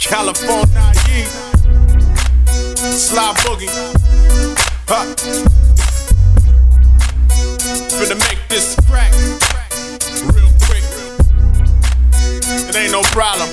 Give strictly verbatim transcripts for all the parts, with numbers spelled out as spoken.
California, Sly Boogie. Huh. Finna make this crack real quick. It ain't no problem.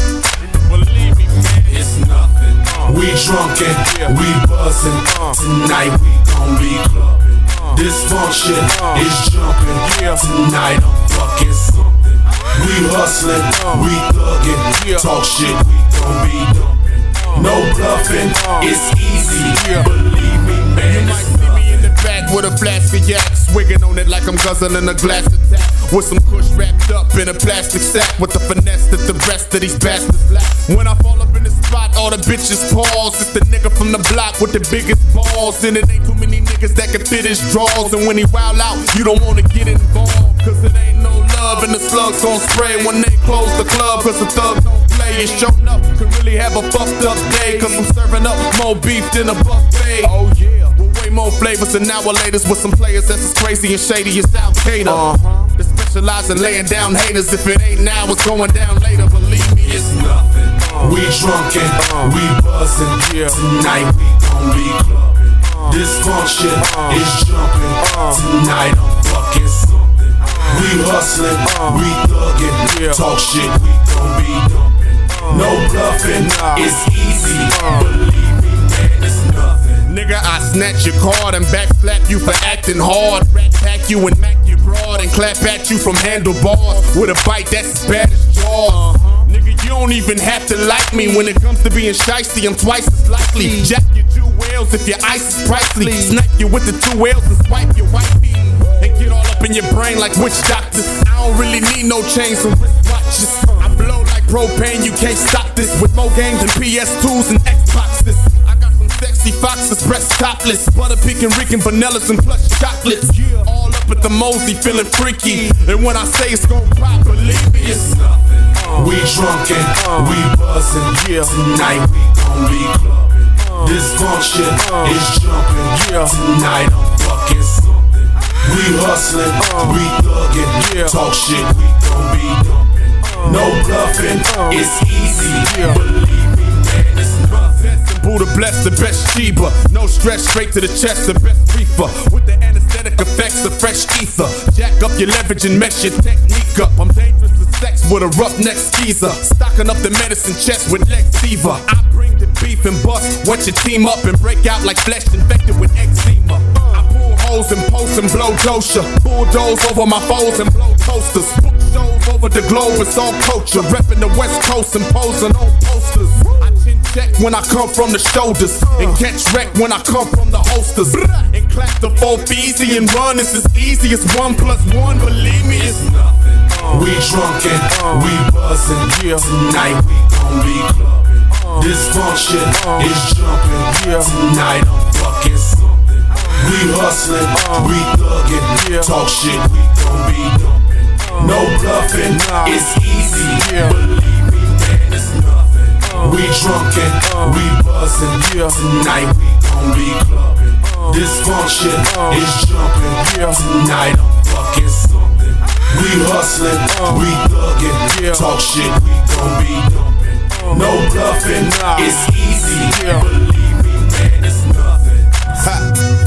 Believe me, man, it's nothing. Uh. We drunken, yeah. we buzzing. Uh. Tonight we gon' be clubbing. Uh. This function uh. is jumping. Yeah. Tonight I'm fucking something. We hustling, uh. we thugging. Yeah. Talk shit, we gon' be dumping. Uh. No bluffing, uh. it's easy. Yeah. Believe me, man. You might see me in the back with a flask of yak, swigging on it like I'm guzzling a glass of tap, with some kush wrapped up in a plastic sack, with the finesse that the rest of these bastards lack. When I fall up in the spot, all the bitches pause. It's the nigga from the block with the biggest balls, and it ain't too many niggas that can fit his drawers. And when he wild out, you don't wanna get involved, cause it ain't no love, and the slugs gon' spray when they close the club, cause the thugs don't play. And showing up can really have a fucked up day, cause I'm serving up more beef than a buffet. Oh yeah, with way more flavors than our latest, with some players that's as crazy and shady as Al Qaeda. Uh-huh. They specialize in laying down haters. If it ain't now, it's going down later. Believe me, it's nothing. Uh, we drunken, uh, we buzzing. Yeah. Tonight we gon' be clubbing. Uh, this function uh, is jumping. Uh, Tonight I'm fucking something. Uh, we hustling, uh, we thugging. Yeah. Talk shit, we gon' be dumping. Uh, no bluffing, nah. It's easy. Uh, Believe me, man, it's nothing. Nigga, I snatch your card and backslap you for acting hard. Rat pack you and mac you broad and clap at you from handlebars with a bite that's as bad as Jaws. Uh-huh. Nigga, you don't even have to like me. When it comes to being shiesty, I'm twice as likely. Jack your jewels if your ice is pricely. Snipe you with the two whales and swipe your wifey. And get all up in your brain like witch doctors. I don't really need no chains or wristwatches. I blow like propane, you can't stop this. With more games than P S twos and Xboxes. I got some sexy foxes, breast topless. Butter pecan, Rican, vanillas and plush chocolates. All up at the mosey, feeling freaky. And when I say it's gon' pop, believe me, it's nothing. Uh, we drunken, uh, we buzzing. Yeah. Tonight we gon' be clubbing. Uh, this function uh, is jumping. Yeah. Tonight I'm fucking something. We hustling, uh, we thugging. Yeah. Talk shit, we gon' be dumping. Uh, no bluffing, uh, it's easy. Yeah. Believe me, man, it's nothing. Buddha bless the best Sheba. No stress, straight to the chest, the best reefer. With the anesthetic effects of fresh ether. Jack up your leverage and mess your technique up. I'm dangerous as sex with a roughneck skeezer. Stocking up the medicine chest with Lex fever. I bring the beef and bust. Watch your team up and break out like flesh infected with eczema. I pull holes and post and blow dosha. Bulldoze over my foes and blow toasters. Book shows over the globe, it's all culture. Reppin' the West Coast and posing on posters. I chin check when I come from the shoulders, and catch wreck when I come from the holsters. And clap the four easy and run. It's as easy as one plus one. Believe me, it's nothing. Uh, we drunken, uh, we buzzing. Yeah. Tonight we gon' be clubbing. Uh, this function uh, is jumping. Yeah. Tonight I'm fucking something. Uh, we hustling, uh, we thugging. Yeah. Talk shit, we gon' be dumping. Uh, no bluffing, nah. it's easy. Yeah. Believe me, man, it's nothing. Uh, we drunken, uh, we buzzing. Yeah. Tonight we gon' be clubbing. Uh, this function uh, is jumping. Yeah. Tonight I'm fucking something. We hustling, uh, we thugging. Yeah. Talk shit, we gon' be dumping. Uh, no bluffing, nah. it's easy. Yeah. Believe me, man, it's nothing. Ha.